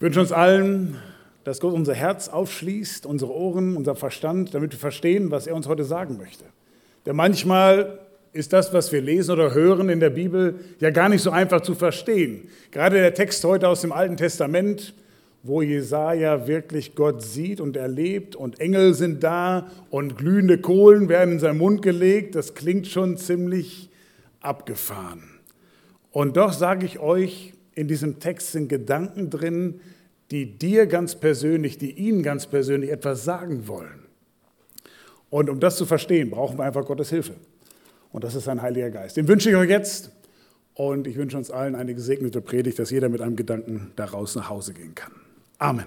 Ich wünsche uns allen, dass Gott unser Herz aufschließt, unsere Ohren, unser Verstand, damit wir verstehen, was er uns heute sagen möchte. Denn manchmal ist das, was wir lesen oder hören in der Bibel, ja gar nicht so einfach zu verstehen. Gerade der Text heute aus dem Alten Testament, wo Jesaja wirklich Gott sieht und erlebt und Engel sind da und glühende Kohlen werden in seinen Mund gelegt, das klingt schon ziemlich abgefahren. Und doch sage ich euch, in diesem Text sind Gedanken drin, die dir ganz persönlich, die Ihnen ganz persönlich etwas sagen wollen. Und um das zu verstehen, brauchen wir einfach Gottes Hilfe. Und das ist sein Heiliger Geist. Den wünsche ich euch jetzt und ich wünsche uns allen eine gesegnete Predigt, dass jeder mit einem Gedanken daraus nach Hause gehen kann. Amen.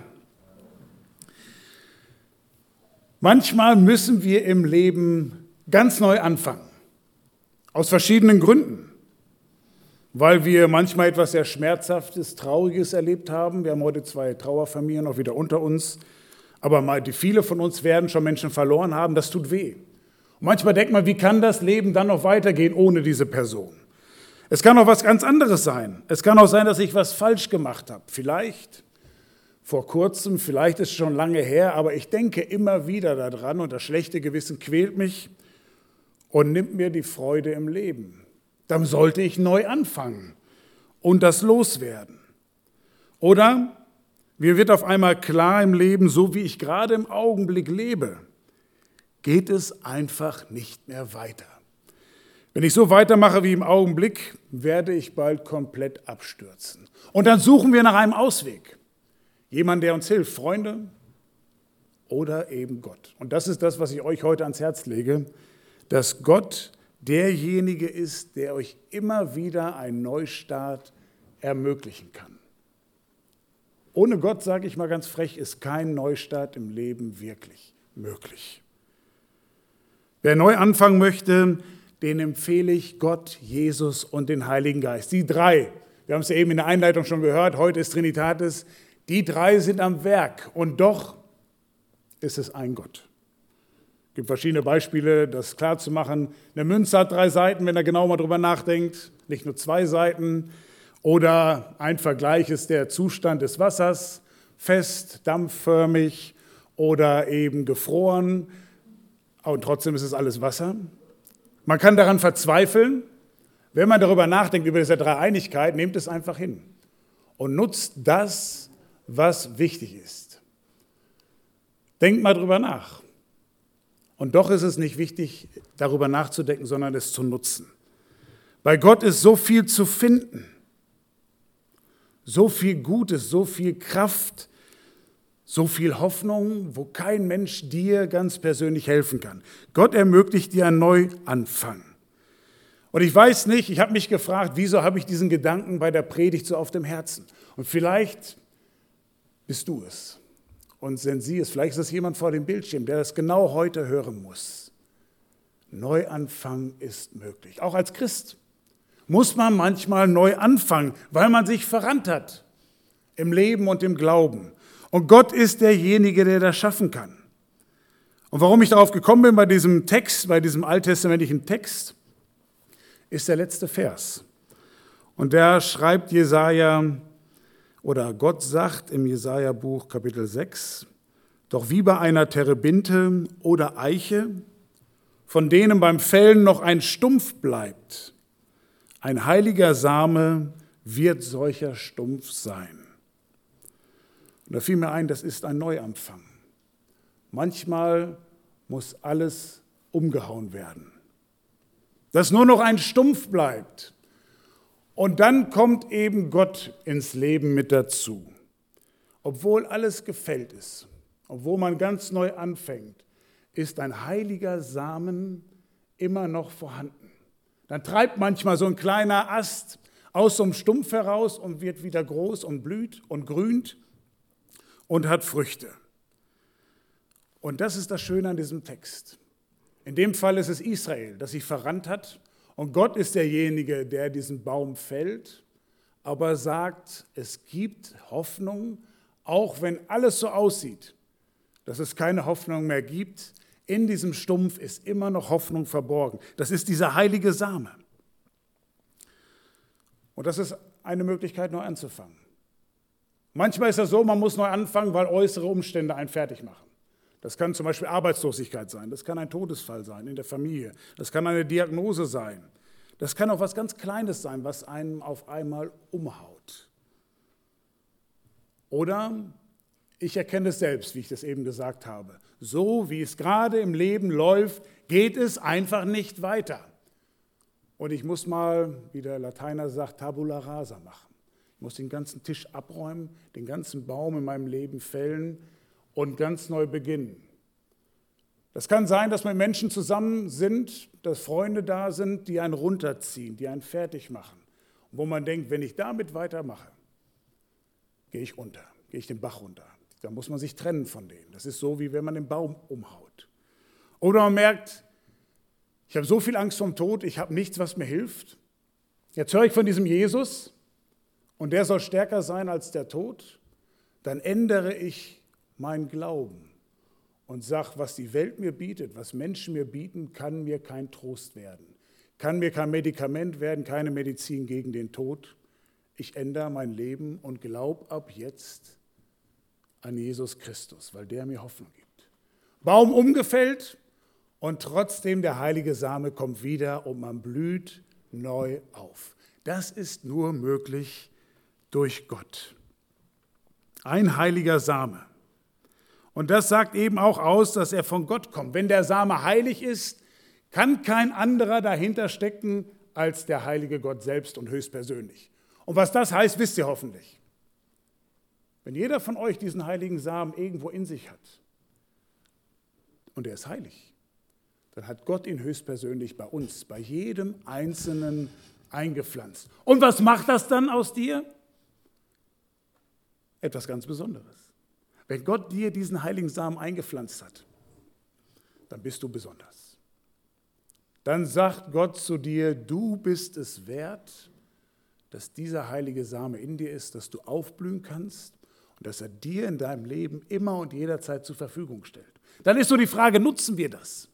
Manchmal müssen wir im Leben ganz neu anfangen. Aus verschiedenen Gründen. Weil wir manchmal etwas sehr Schmerzhaftes, Trauriges erlebt haben. Wir haben heute 2 Trauerfamilien auch wieder unter uns. Aber viele von uns werden schon Menschen verloren haben. Das tut weh. Und manchmal denkt man, wie kann das Leben dann noch weitergehen ohne diese Person? Es kann auch was ganz anderes sein. Es kann auch sein, dass ich was falsch gemacht habe. Vielleicht vor kurzem, vielleicht ist es schon lange her, aber ich denke immer wieder daran und das schlechte Gewissen quält mich und nimmt mir die Freude im Leben. Dann sollte ich neu anfangen und das loswerden. Oder mir wird auf einmal klar im Leben, so wie ich gerade im Augenblick lebe, geht es einfach nicht mehr weiter. Wenn ich so weitermache wie im Augenblick, werde ich bald komplett abstürzen. Und dann suchen wir nach einem Ausweg. Jemand, der uns hilft, Freunde oder eben Gott. Und das ist das, was ich euch heute ans Herz lege, dass Gott derjenige ist, der euch immer wieder einen Neustart ermöglichen kann. Ohne Gott, sage ich mal ganz frech, ist kein Neustart im Leben wirklich möglich. Wer neu anfangen möchte, den empfehle ich Gott, Jesus und den Heiligen Geist. Die 3, wir haben es ja eben in der Einleitung schon gehört, heute ist Trinitatis, die 3 sind am Werk und doch ist es ein Gott. Es gibt verschiedene Beispiele, das klar zu machen. Eine Münze hat 3 Seiten, wenn er genau mal drüber nachdenkt, nicht nur 2 Seiten. Oder ein Vergleich ist der Zustand des Wassers, fest, dampfförmig oder eben gefroren. Und trotzdem ist es alles Wasser. Man kann daran verzweifeln. Wenn man darüber nachdenkt, über diese Dreieinigkeit, nehmt es einfach hin und nutzt das, was wichtig ist. Denkt mal drüber nach. Und doch ist es nicht wichtig, darüber nachzudenken, sondern es zu nutzen. Bei Gott ist so viel zu finden, so viel Gutes, so viel Kraft, so viel Hoffnung, wo kein Mensch dir ganz persönlich helfen kann. Gott ermöglicht dir einen Neuanfang. Und ich weiß nicht, ich habe mich gefragt, wieso habe ich diesen Gedanken bei der Predigt so auf dem Herzen? Und vielleicht bist du es. Und sind Sie es, vielleicht ist es jemand vor dem Bildschirm, der das genau heute hören muss. Neuanfang ist möglich. Auch als Christ muss man manchmal neu anfangen, weil man sich verrannt hat im Leben und im Glauben. Und Gott ist derjenige, der das schaffen kann. Und warum ich darauf gekommen bin bei diesem Text, bei diesem alttestamentlichen Text, ist der letzte Vers. Und da schreibt Jesaja, oder Gott sagt im Jesaja-Buch Kapitel 6, doch wie bei einer Terebinte oder Eiche, von denen beim Fällen noch ein Stumpf bleibt, ein heiliger Same wird solcher Stumpf sein. Und da fiel mir ein, das ist ein Neuanfang. Manchmal muss alles umgehauen werden, dass nur noch ein Stumpf bleibt. Und dann kommt eben Gott ins Leben mit dazu. Obwohl alles gefällt ist, obwohl man ganz neu anfängt, ist ein heiliger Samen immer noch vorhanden. Dann treibt manchmal so ein kleiner Ast aus so einem Stumpf heraus und wird wieder groß und blüht und grünt und hat Früchte. Und das ist das Schöne an diesem Text. In dem Fall ist es Israel, das sich verrannt hat. Und Gott ist derjenige, der diesen Baum fällt, aber sagt, es gibt Hoffnung, auch wenn alles so aussieht, dass es keine Hoffnung mehr gibt. In diesem Stumpf ist immer noch Hoffnung verborgen. Das ist dieser heilige Same. Und das ist eine Möglichkeit, neu anzufangen. Manchmal ist das so, man muss neu anfangen, weil äußere Umstände einen fertig machen. Das kann zum Beispiel Arbeitslosigkeit sein, das kann ein Todesfall sein in der Familie, das kann eine Diagnose sein, das kann auch was ganz Kleines sein, was einem auf einmal umhaut. Oder ich erkenne es selbst, wie ich das eben gesagt habe. So wie es gerade im Leben läuft, geht es einfach nicht weiter. Und ich muss mal, wie der Lateiner sagt, tabula rasa machen. Ich muss den ganzen Tisch abräumen, den ganzen Baum in meinem Leben fällen und ganz neu beginnen. Das kann sein, dass wir Menschen zusammen sind, dass Freunde da sind, die einen runterziehen, die einen fertig machen. Und wo man denkt, wenn ich damit weitermache, gehe ich unter, gehe ich den Bach runter. Da muss man sich trennen von denen. Das ist so, wie wenn man den Baum umhaut. Oder man merkt, ich habe so viel Angst vom Tod, ich habe nichts, was mir hilft. Jetzt höre ich von diesem Jesus und der soll stärker sein als der Tod. Dann ändere ich meinen Glauben und sage, was die Welt mir bietet, was Menschen mir bieten, kann mir kein Trost werden. Kann mir kein Medikament werden, keine Medizin gegen den Tod. Ich ändere mein Leben und glaube ab jetzt an Jesus Christus, weil der mir Hoffnung gibt. Baum umgefällt und trotzdem der heilige Same kommt wieder und man blüht neu auf. Das ist nur möglich durch Gott. Ein heiliger Same. Und das sagt eben auch aus, dass er von Gott kommt. Wenn der Same heilig ist, kann kein anderer dahinter stecken als der heilige Gott selbst und höchstpersönlich. Und was das heißt, wisst ihr hoffentlich. Wenn jeder von euch diesen heiligen Samen irgendwo in sich hat und er ist heilig, dann hat Gott ihn höchstpersönlich bei uns, bei jedem Einzelnen eingepflanzt. Und was macht das dann aus dir? Etwas ganz Besonderes. Wenn Gott dir diesen heiligen Samen eingepflanzt hat, dann bist du besonders. Dann sagt Gott zu dir, du bist es wert, dass dieser heilige Same in dir ist, dass du aufblühen kannst und dass er dir in deinem Leben immer und jederzeit zur Verfügung stellt. Dann ist so die Frage, nutzen wir das?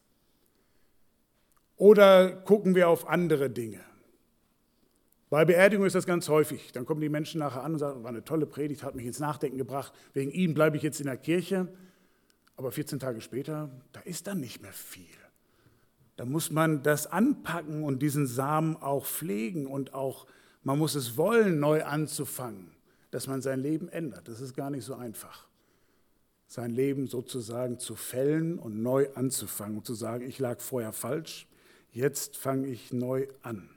Oder gucken wir auf andere Dinge? Bei Beerdigung ist das ganz häufig. Dann kommen die Menschen nachher an und sagen, war eine tolle Predigt, hat mich ins Nachdenken gebracht, wegen ihm bleibe ich jetzt in der Kirche. Aber 14 Tage später, da ist dann nicht mehr viel. Da muss man das anpacken und diesen Samen auch pflegen und auch, man muss es wollen, neu anzufangen, dass man sein Leben ändert. Das ist gar nicht so einfach. Sein Leben sozusagen zu fällen und neu anzufangen und zu sagen, ich lag vorher falsch, jetzt fange ich neu an.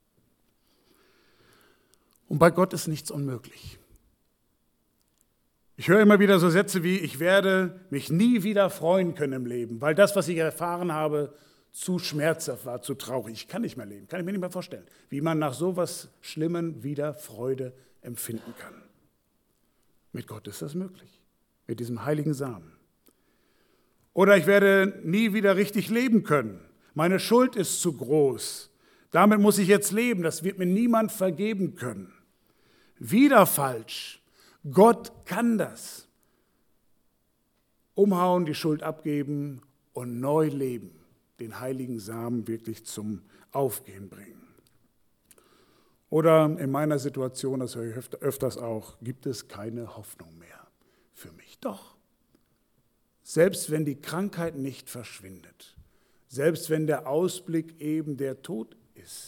Und bei Gott ist nichts unmöglich. Ich höre immer wieder so Sätze wie, ich werde mich nie wieder freuen können im Leben, weil das, was ich erfahren habe, zu schmerzhaft war, zu traurig. Ich kann nicht mehr leben, kann ich mir nicht mehr vorstellen, wie man nach so etwas Schlimmem wieder Freude empfinden kann. Mit Gott ist das möglich, mit diesem heiligen Samen. Oder ich werde nie wieder richtig leben können. Meine Schuld ist zu groß. Damit muss ich jetzt leben, das wird mir niemand vergeben können. Wieder falsch. Gott kann das. Umhauen, die Schuld abgeben und neu leben. Den heiligen Samen wirklich zum Aufgehen bringen. Oder in meiner Situation, das höre ich öfters auch, gibt es keine Hoffnung mehr für mich. Doch. Selbst wenn die Krankheit nicht verschwindet, selbst wenn der Ausblick eben der Tod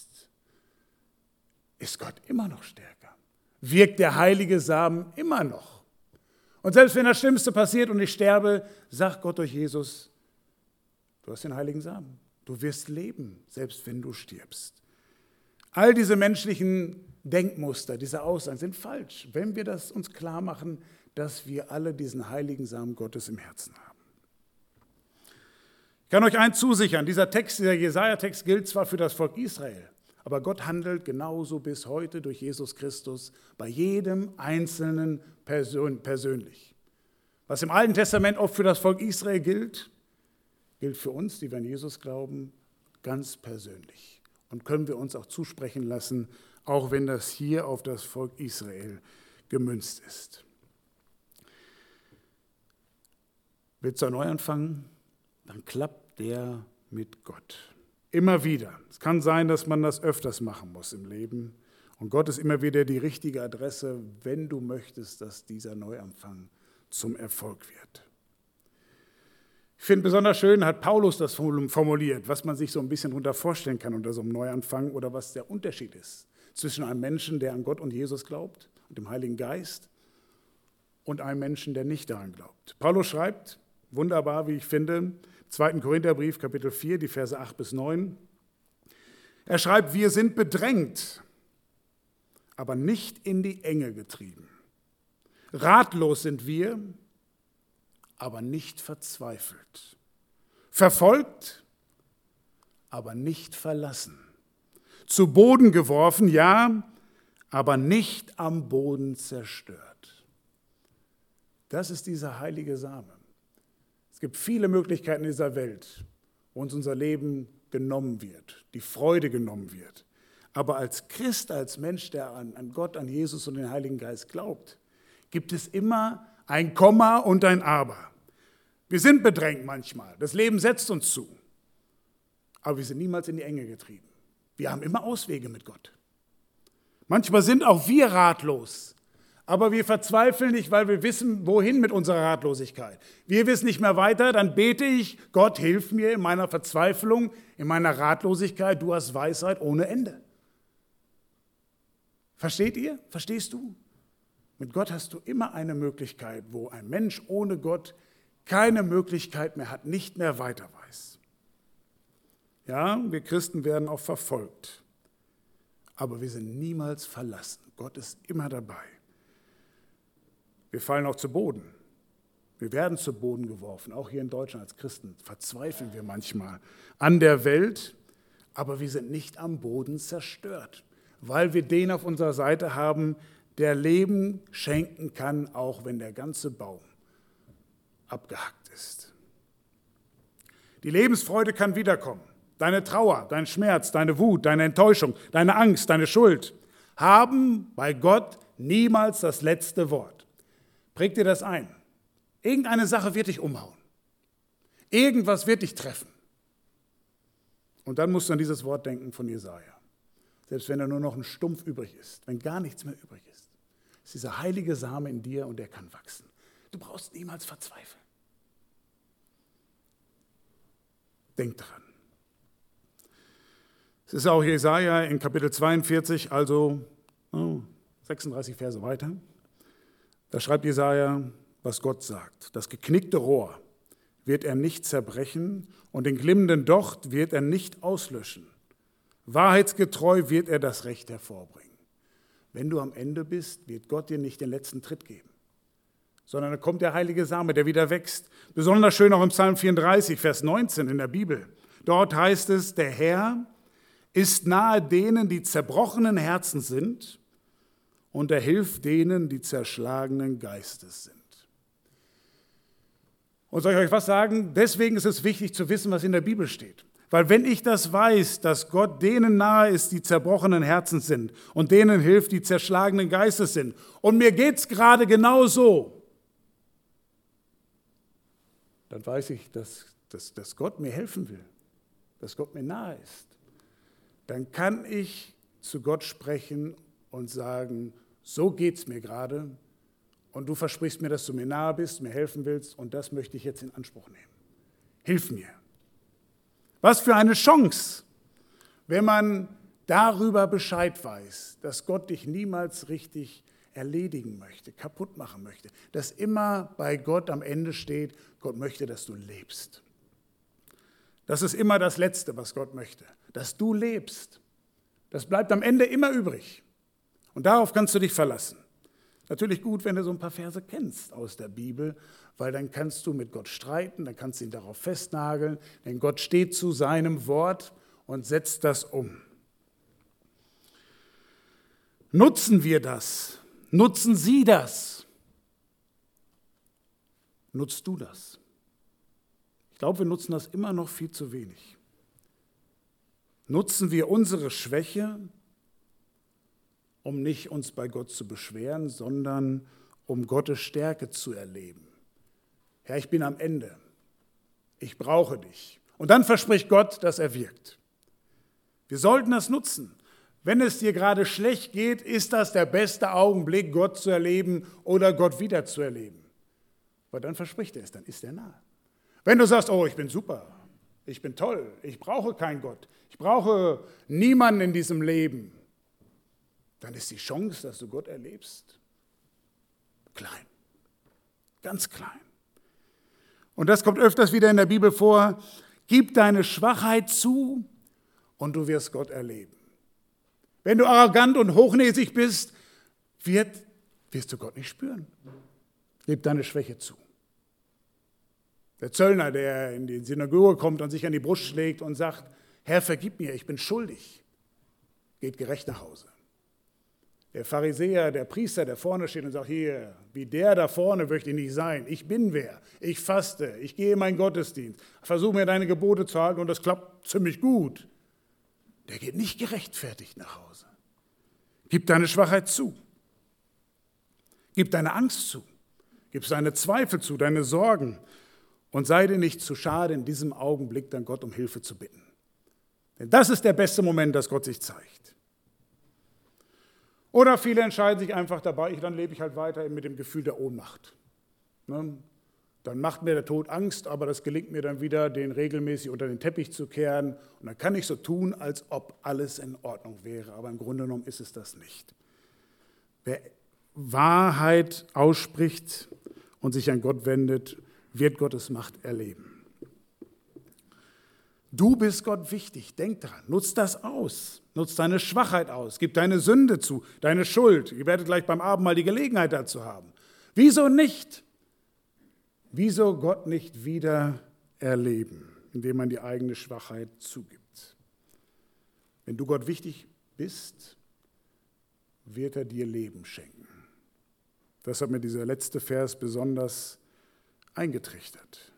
ist Gott immer noch stärker. Wirkt der heilige Samen immer noch. Und selbst wenn das Schlimmste passiert und ich sterbe, sagt Gott durch Jesus, du hast den heiligen Samen. Du wirst leben, selbst wenn du stirbst. All diese menschlichen Denkmuster, diese Aussagen sind falsch, wenn wir das uns klar machen, dass wir alle diesen heiligen Samen Gottes im Herzen haben. Ich kann euch eins zusichern, dieser Jesaja-Text gilt zwar für das Volk Israel, aber Gott handelt genauso bis heute durch Jesus Christus bei jedem Einzelnen persönlich. Was im Alten Testament oft für das Volk Israel gilt, gilt für uns, die wir an Jesus glauben, ganz persönlich. Und können wir uns auch zusprechen lassen, auch wenn das hier auf das Volk Israel gemünzt ist. Willst du einen Neuanfang? Dann klappt der mit Gott. Immer wieder. Es kann sein, dass man das öfters machen muss im Leben Und Gott ist immer wieder die richtige Adresse, wenn du möchtest, dass dieser Neuanfang zum Erfolg wird. Ich finde besonders schön, hat Paulus das formuliert, was man sich so ein bisschen darunter vorstellen kann unter so einem Neuanfang oder was der Unterschied ist zwischen einem Menschen, der an Gott und Jesus glaubt und dem Heiligen Geist und einem Menschen, der nicht daran glaubt. Paulus schreibt, wunderbar, wie ich finde, im 2. Korintherbrief, Kapitel 4, die Verse 8 bis 9. Er schreibt, wir sind bedrängt, aber nicht in die Enge getrieben. Ratlos sind wir, aber nicht verzweifelt. Verfolgt, aber nicht verlassen. Zu Boden geworfen, ja, aber nicht am Boden zerstört. Das ist dieser heilige Same. Es gibt viele Möglichkeiten in dieser Welt, wo uns unser Leben genommen wird, die Freude genommen wird. Aber als Christ, als Mensch, der an Gott, an Jesus und den Heiligen Geist glaubt, gibt es immer ein Komma und ein Aber. Wir sind bedrängt manchmal, das Leben setzt uns zu, aber wir sind niemals in die Enge getrieben. Wir haben immer Auswege mit Gott. Manchmal sind auch wir ratlos, aber wir verzweifeln nicht, weil wir wissen, wohin mit unserer Ratlosigkeit. Wir wissen nicht mehr weiter, dann bete ich, Gott, hilf mir in meiner Verzweiflung, in meiner Ratlosigkeit, du hast Weisheit ohne Ende. Versteht ihr? Verstehst du? Mit Gott hast du immer eine Möglichkeit, wo ein Mensch ohne Gott keine Möglichkeit mehr hat, nicht mehr weiter weiß. Ja, wir Christen werden auch verfolgt, aber wir sind niemals verlassen. Gott ist immer dabei. Wir fallen auch zu Boden. Wir werden zu Boden geworfen, auch hier in Deutschland als Christen verzweifeln wir manchmal an der Welt, aber wir sind nicht am Boden zerstört, weil wir den auf unserer Seite haben, der Leben schenken kann, auch wenn der ganze Baum abgehackt ist. Die Lebensfreude kann wiederkommen. Deine Trauer, dein Schmerz, deine Wut, deine Enttäuschung, deine Angst, deine Schuld haben bei Gott niemals das letzte Wort. Präg dir das ein. Irgendeine Sache wird dich umhauen. Irgendwas wird dich treffen. Und dann musst du an dieses Wort denken von Jesaja. Selbst wenn da nur noch ein Stumpf übrig ist, wenn gar nichts mehr übrig ist dieser heilige Same in dir und der kann wachsen. Du brauchst niemals verzweifeln. Denk dran. Es ist auch Jesaja in Kapitel 42, also 36 Verse weiter. Da schreibt Jesaja, was Gott sagt. Das geknickte Rohr wird er nicht zerbrechen und den glimmenden Docht wird er nicht auslöschen. Wahrheitsgetreu wird er das Recht hervorbringen. Wenn du am Ende bist, wird Gott dir nicht den letzten Tritt geben, sondern da kommt der heilige Same, der wieder wächst. Besonders schön auch im Psalm 34, Vers 19 in der Bibel. Dort heißt es, der Herr ist nahe denen, die zerbrochenen Herzen sind, und er hilft denen, die zerschlagenen Geistes sind. Und soll ich euch was sagen? Deswegen ist es wichtig zu wissen, was in der Bibel steht. Weil wenn ich das weiß, dass Gott denen nahe ist, die zerbrochenen Herzen sind und denen hilft, die zerschlagenen Geistes sind, und mir geht es gerade genauso, dann weiß ich, dass Gott mir helfen will, dass Gott mir nahe ist. Dann kann ich zu Gott sprechen und sagen, so geht es mir gerade und du versprichst mir, dass du mir nahe bist, mir helfen willst und das möchte ich jetzt in Anspruch nehmen. Hilf mir. Was für eine Chance, wenn man darüber Bescheid weiß, dass Gott dich niemals richtig erledigen möchte, kaputt machen möchte, dass immer bei Gott am Ende steht, Gott möchte, dass du lebst. Das ist immer das Letzte, was Gott möchte, dass du lebst. Das bleibt am Ende immer übrig. Und darauf kannst du dich verlassen. Natürlich gut, wenn du so ein paar Verse kennst aus der Bibel, weil dann kannst du mit Gott streiten, dann kannst du ihn darauf festnageln, denn Gott steht zu seinem Wort und setzt das um. Nutzen wir das? Nutzen Sie das? Nutzt du das? Ich glaube, wir nutzen das immer noch viel zu wenig. Nutzen wir unsere Schwäche, um nicht uns bei Gott zu beschweren, sondern um Gottes Stärke zu erleben. Herr, ich bin am Ende. Ich brauche dich. Und dann verspricht Gott, dass er wirkt. Wir sollten das nutzen, Wenn es dir gerade schlecht geht, ist das der beste Augenblick, Gott zu erleben oder Gott wieder zu erleben. Weil dann verspricht er es, dann ist er nahe. Wenn du sagst, oh, ich bin super, ich bin toll, ich brauche keinen Gott, ich brauche niemanden in diesem Leben, dann ist die Chance, dass du Gott erlebst, klein, ganz klein. Und das kommt öfters wieder in der Bibel vor. Gib deine Schwachheit zu und du wirst Gott erleben. Wenn du arrogant und hochnäsig bist, wirst du Gott nicht spüren. Gib deine Schwäche zu. Der Zöllner, der in die Synagoge kommt und sich an die Brust schlägt und sagt, Herr, vergib mir, ich bin schuldig, geht gerecht nach Hause. Der Pharisäer, der Priester, der vorne steht und sagt, hier, wie der da vorne möchte ich nicht sein. Ich bin wer, ich faste, ich gehe in meinen Gottesdienst, versuche mir deine Gebote zu halten und das klappt ziemlich gut. Der geht nicht gerechtfertigt nach Hause. Gib deine Schwachheit zu. Gib deine Angst zu. Gib deine Zweifel zu, deine Sorgen. Und sei dir nicht zu schade, in diesem Augenblick dann Gott um Hilfe zu bitten. Denn das ist der beste Moment, dass Gott sich zeigt. Oder viele entscheiden sich einfach dabei, dann lebe ich halt weiter mit dem Gefühl der Ohnmacht. Ne? Dann macht mir der Tod Angst, aber das gelingt mir dann wieder, den regelmäßig unter den Teppich zu kehren. Und dann kann ich so tun, als ob alles in Ordnung wäre. Aber im Grunde genommen ist es das nicht. Wer Wahrheit ausspricht und sich an Gott wendet, wird Gottes Macht erleben. Du bist Gott wichtig, denk daran, nutz das aus, nutz deine Schwachheit aus, gib deine Sünde zu, deine Schuld. Ihr werdet gleich beim Abendmahl die Gelegenheit dazu haben. Wieso nicht? Wieso Gott nicht wieder erleben, indem man die eigene Schwachheit zugibt? Wenn du Gott wichtig bist, wird er dir Leben schenken. Das hat mir dieser letzte Vers besonders eingetrichtert.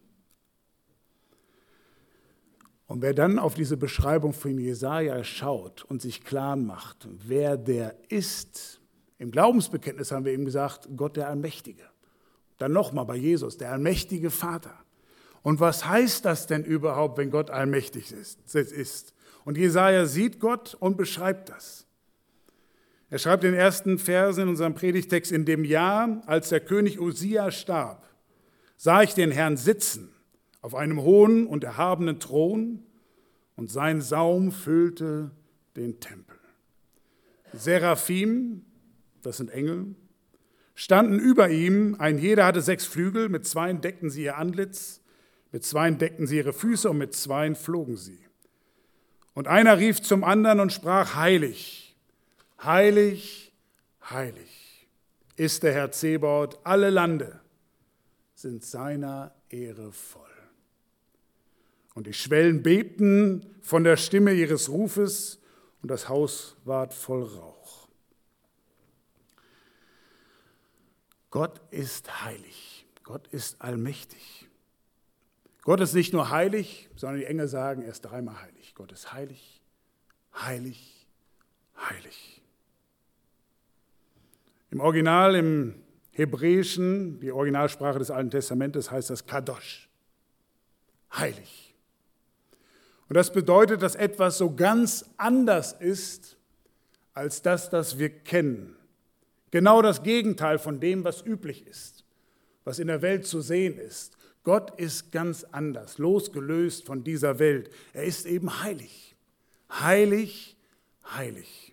Und wer dann auf diese Beschreibung von Jesaja schaut und sich klar macht, wer der ist, im Glaubensbekenntnis haben wir eben gesagt, Gott der Allmächtige. Dann nochmal bei Jesus, der allmächtige Vater. Und was heißt das denn überhaupt, wenn Gott allmächtig ist? Und Jesaja sieht Gott und beschreibt das. Er schreibt den ersten Versen in unserem Predigtext: In dem Jahr, als der König Usia starb, sah ich den Herrn sitzen auf einem hohen und erhabenen Thron, und sein Saum füllte den Tempel. Seraphim, das sind Engel, standen über ihm, ein jeder hatte 6 Flügel, mit 2 deckten sie ihr Antlitz, mit 2 deckten sie ihre Füße und mit 2 flogen sie. Und einer rief zum anderen und sprach: Heilig, heilig, heilig ist der Herr Zebaoth, alle Lande sind seiner Ehre voll. Und die Schwellen bebten von der Stimme ihres Rufes, und das Haus ward voll Rauch. Gott ist heilig, Gott ist allmächtig. Gott ist nicht nur heilig, sondern die Engel sagen, er ist 3-mal heilig. Gott ist heilig, heilig, heilig. Im Original, im Hebräischen, die Originalsprache des Alten Testamentes, heißt das Kadosh, heilig. Und das bedeutet, dass etwas so ganz anders ist, als das wir kennen. Genau das Gegenteil von dem, was üblich ist, was in der Welt zu sehen ist. Gott ist ganz anders, losgelöst von dieser Welt. Er ist eben heilig, heilig, heilig.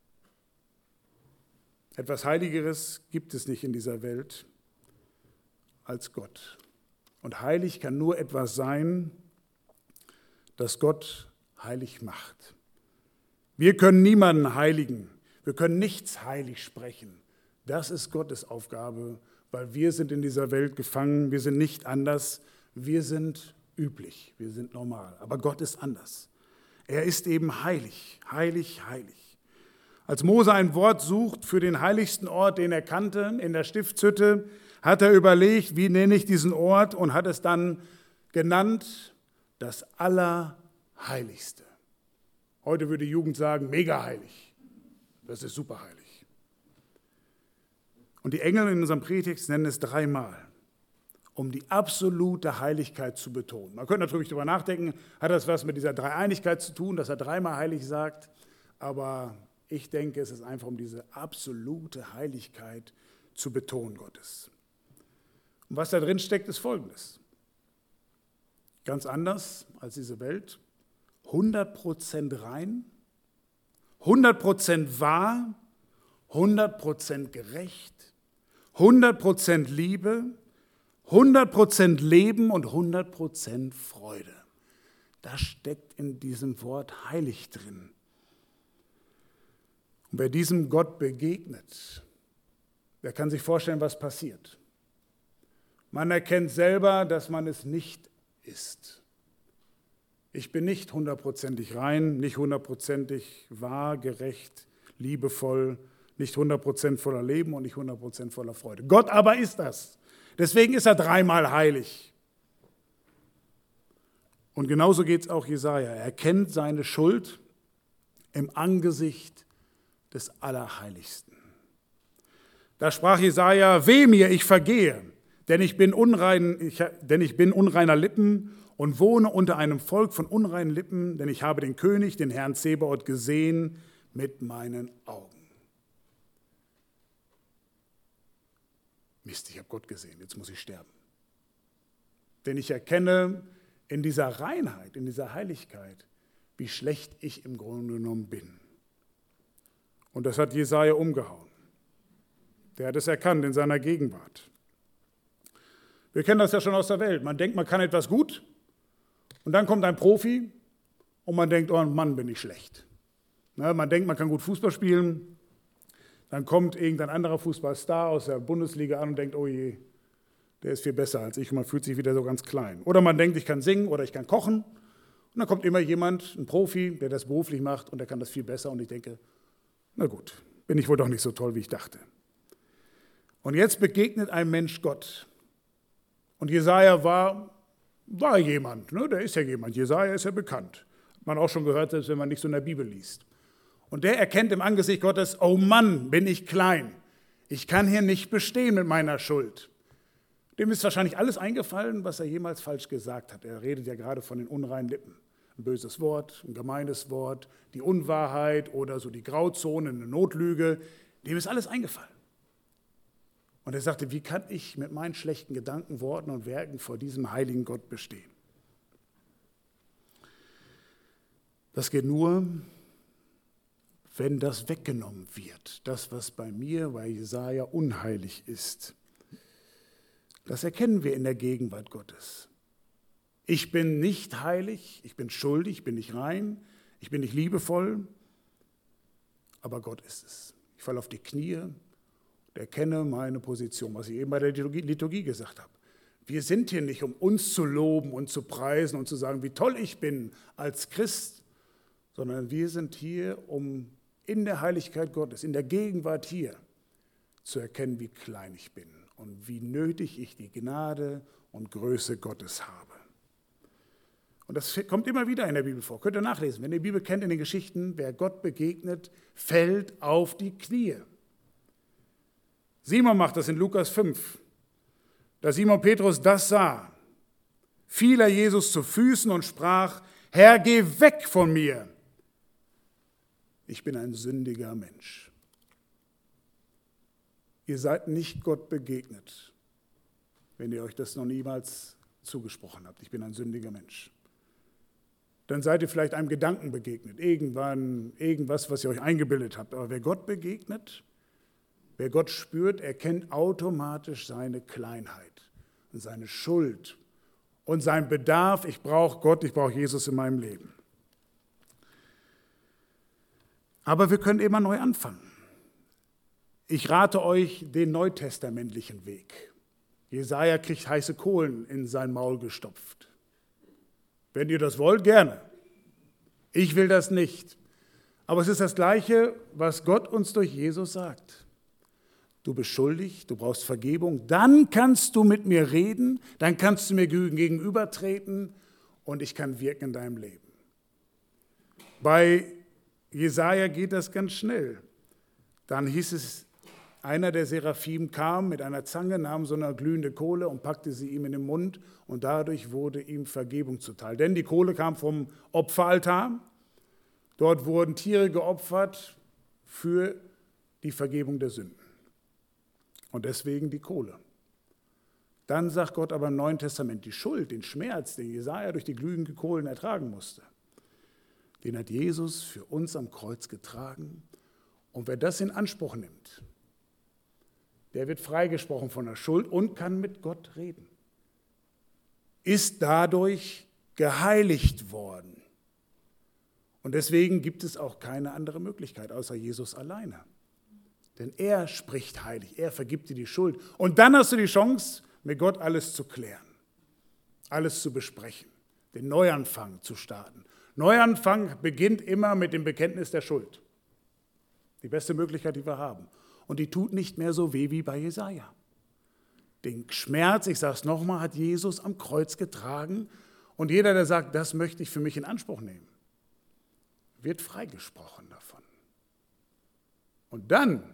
Etwas Heiligeres gibt es nicht in dieser Welt als Gott. Und heilig kann nur etwas sein, das Gott heilig macht. Wir können niemanden heiligen, wir können nichts heilig sprechen. Das ist Gottes Aufgabe, weil wir sind in dieser Welt gefangen, wir sind nicht anders, wir sind üblich, wir sind normal. Aber Gott ist anders. Er ist eben heilig, heilig, heilig. Als Mose ein Wort sucht für den heiligsten Ort, den er kannte, in der Stiftshütte, hat er überlegt, wie nenne ich diesen Ort, und hat es dann genannt: das Allerheiligste. Heute würde die Jugend sagen, mega heilig. Das ist super heilig. Und die Engel in unserem Predigtext nennen es 3-mal, um die absolute Heiligkeit zu betonen. Man könnte natürlich darüber nachdenken, hat das was mit dieser Dreieinigkeit zu tun, dass er 3-mal heilig sagt, aber Ich denke, es ist einfach, um diese absolute Heiligkeit zu betonen Gottes. Und was da drin steckt, ist Folgendes. Ganz anders als diese Welt. 100% rein, 100% wahr, 100% gerecht, 100% Liebe, 100% Leben und 100% Freude. Das steckt in diesem Wort heilig drin. Und wer diesem Gott begegnet, der kann sich vorstellen, was passiert. Man erkennt selber, dass man es nicht ist. Ich bin nicht 100%ig rein, nicht 100%ig wahr, gerecht, liebevoll, nicht 100% voller Leben und nicht 100% voller Freude. Gott aber ist das. Deswegen ist er dreimal heilig. Und genauso geht es auch Jesaja. Er kennt seine Schuld im Angesicht des Allerheiligsten. Da sprach Jesaja: Weh mir, ich vergehe, denn ich bin unreiner Lippen und wohne unter einem Volk von unreinen Lippen, denn ich habe den König, den Herrn Zebaoth, gesehen mit meinen Augen. Mist, ich habe Gott gesehen, jetzt muss ich sterben. Denn ich erkenne in dieser Reinheit, in dieser Heiligkeit, wie schlecht ich im Grunde genommen bin. Und das hat Jesaja umgehauen. Der hat es erkannt in seiner Gegenwart. Wir kennen das ja schon aus der Welt. Man denkt, man kann etwas gut und dann kommt ein Profi und man denkt, oh Mann, bin ich schlecht. Man denkt, man kann gut Fußball spielen, dann kommt irgendein anderer Fußballstar aus der Bundesliga an und denkt, oh je, der ist viel besser als ich und man fühlt sich wieder so ganz klein. Oder man denkt, ich kann singen oder ich kann kochen und dann kommt immer jemand, ein Profi, der das beruflich macht und der kann das viel besser und ich denke, na gut, bin ich wohl doch nicht so toll, wie ich dachte. Und jetzt begegnet ein Mensch Gott. Und Jesaja war jemand, ne? Der ist ja jemand. Jesaja ist ja bekannt. Hat man auch schon gehört, selbst wenn man nicht so in der Bibel liest. Und der erkennt im Angesicht Gottes, oh Mann, bin ich klein. Ich kann hier nicht bestehen mit meiner Schuld. Dem ist wahrscheinlich alles eingefallen, was er jemals falsch gesagt hat. Er redet ja gerade von den unreinen Lippen. Ein böses Wort, ein gemeines Wort, die Unwahrheit oder so die Grauzone, eine Notlüge. Dem ist alles eingefallen. Und er sagte, wie kann ich mit meinen schlechten Gedanken, Worten und Werken vor diesem heiligen Gott bestehen? Das geht nur, wenn das weggenommen wird. Das, was bei mir, bei Jesaja unheilig ist. Das erkennen wir in der Gegenwart Gottes. Ich bin nicht heilig, ich bin schuldig, ich bin nicht rein, ich bin nicht liebevoll, aber Gott ist es. Ich falle auf die Knie und erkenne meine Position, was ich eben bei der Liturgie gesagt habe. Wir sind hier nicht, um uns zu loben und zu preisen und zu sagen, wie toll ich bin als Christ, sondern wir sind hier, um in der Heiligkeit Gottes, in der Gegenwart hier, zu erkennen, wie klein ich bin und wie nötig ich die Gnade und Größe Gottes habe. Und das kommt immer wieder in der Bibel vor. Könnt ihr nachlesen. Wenn ihr die Bibel kennt in den Geschichten, wer Gott begegnet, fällt auf die Knie. Simon macht das in Lukas 5. Da Simon Petrus das sah, fiel er Jesus zu Füßen und sprach, Herr, geh weg von mir. Ich bin ein sündiger Mensch. Ihr seid nicht Gott begegnet, wenn ihr euch das noch niemals zugesprochen habt. Ich bin ein sündiger Mensch. Dann seid ihr vielleicht einem Gedanken begegnet, irgendwas, was ihr euch eingebildet habt. Aber wer Gott begegnet, wer Gott spürt, erkennt automatisch seine Kleinheit und seine Schuld und seinen Bedarf. Ich brauche Gott, ich brauche Jesus in meinem Leben. Aber wir können immer neu anfangen. Ich rate euch den neutestamentlichen Weg. Jesaja kriegt heiße Kohlen in sein Maul gestopft. Wenn ihr das wollt, gerne. Ich will das nicht. Aber es ist das Gleiche, was Gott uns durch Jesus sagt. Du bist schuldig, du brauchst Vergebung, dann kannst du mit mir reden, dann kannst du mir gegenübertreten und ich kann wirken in deinem Leben. Bei Jesaja geht das ganz schnell. Dann hieß es, einer der Seraphim kam mit einer Zange, nahm so eine glühende Kohle und packte sie ihm in den Mund und dadurch wurde ihm Vergebung zuteil. Denn die Kohle kam vom Opferaltar. Dort wurden Tiere geopfert für die Vergebung der Sünden. Und deswegen die Kohle. Dann sagt Gott aber im Neuen Testament, die Schuld, den Schmerz, den Jesaja durch die glühenden Kohlen ertragen musste, den hat Jesus für uns am Kreuz getragen. Und wer das in Anspruch nimmt, der wird freigesprochen von der Schuld und kann mit Gott reden. Ist dadurch geheiligt worden. Und deswegen gibt es auch keine andere Möglichkeit außer Jesus alleine. Denn er spricht heilig, er vergibt dir die Schuld. Und dann hast du die Chance, mit Gott alles zu klären, alles zu besprechen, den Neuanfang zu starten. Neuanfang beginnt immer mit dem Bekenntnis der Schuld. Die beste Möglichkeit, die wir haben. Und die tut nicht mehr so weh wie bei Jesaja. Den Schmerz, ich sage es nochmal, hat Jesus am Kreuz getragen. Und jeder, der sagt, das möchte ich für mich in Anspruch nehmen, wird freigesprochen davon. Und dann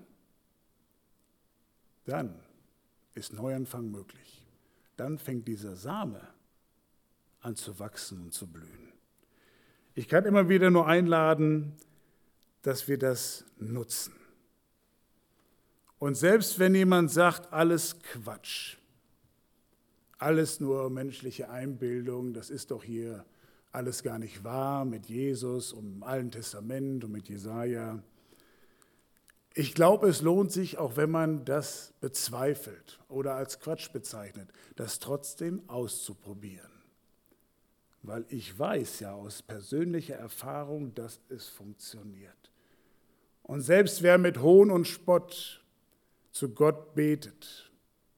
ist Neuanfang möglich. Dann fängt dieser Same an zu wachsen und zu blühen. Ich kann immer wieder nur einladen, dass wir das nutzen. Und selbst wenn jemand sagt, alles Quatsch, alles nur menschliche Einbildung, das ist doch hier alles gar nicht wahr mit Jesus und im Alten Testament und mit Jesaja. Ich glaube, es lohnt sich, auch wenn man das bezweifelt oder als Quatsch bezeichnet, das trotzdem auszuprobieren. Weil ich weiß ja aus persönlicher Erfahrung, dass es funktioniert. Und selbst wer mit Hohn und Spott zu Gott betet,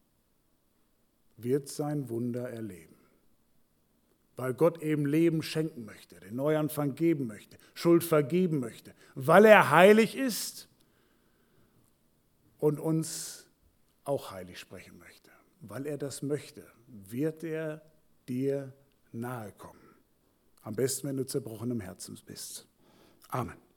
wird sein Wunder erleben. Weil Gott eben Leben schenken möchte, den Neuanfang geben möchte, Schuld vergeben möchte, weil er heilig ist und uns auch heilig sprechen möchte. Weil er das möchte, wird er dir nahe kommen. Am besten, wenn du zerbrochenem Herzens bist. Amen.